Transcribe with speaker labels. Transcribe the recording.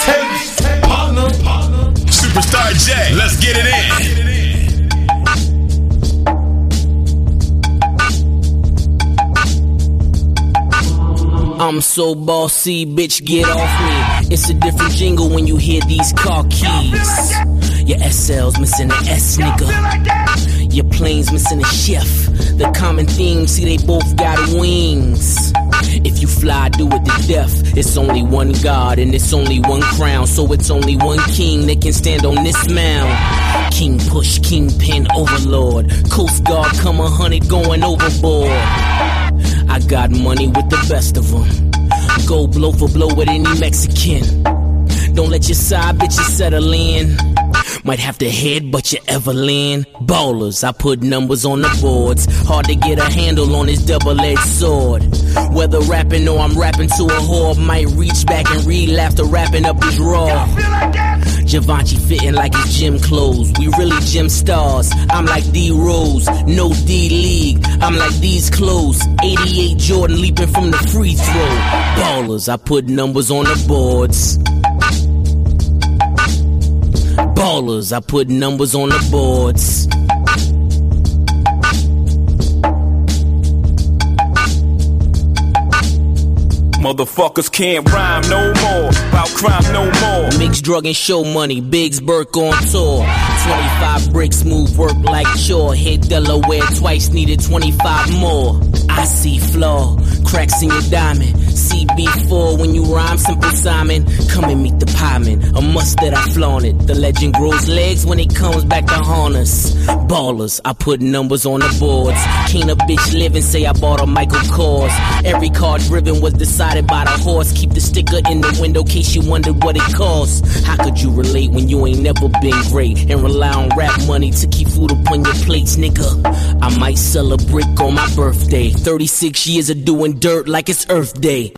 Speaker 1: Partner. Superstar J, let's get it in.
Speaker 2: I'm so bossy, bitch, get off me. It's a different jingle when you hear these car keys. Your SL's missing the S, nigga. Your plane's missing a chef. The common theme, see they both got wings. If you fly, do it to death. It's only one God and it's only one crown. So it's only one king that can stand on this mound. King push, kingpin, overlord. Coast Guard come 100 going overboard. I got money with the best of them. Go blow for blow with any Mexican. Don't let your side bitches settle in. Might have to headbutt your Evelyn. Ballers, I put numbers on the boards. Hard to get a handle on this double-edged sword. Whether rapping or I'm rapping to a whore, might reach back and read after wrapping up his raw. Givenchy fitting like his gym clothes. We really gym stars. I'm like D-Rose, no D-League. I'm like these clothes. 88 Jordan leaping from the free throw. Ballers, I put numbers on the boards. Ballers, I put numbers on the boards.
Speaker 1: Motherfuckers can't rhyme no more, about crime no more.
Speaker 2: Mixed drug and show money, Biggs Burke on tour. 25 bricks, move work like chore. Hit Delaware twice, needed 25 more. I see flaw, cracks in your diamond. CB4 when you rhyme, Simple Simon. Come and meet the pieman, a must that I flaunt it. The legend grows legs when it comes back to haunt us. Ballers, I put numbers on the boards. Can't a bitch live and say I bought a Michael Kors. Every car driven was decided by the horse. Keep the sticker in the window case you wondered what it costs. How could you relate when you ain't never been great and rely on rap money to keep food upon your plates, nigga? I might sell a brick on my birthday. 36 years of doing dirt like it's Earth Day.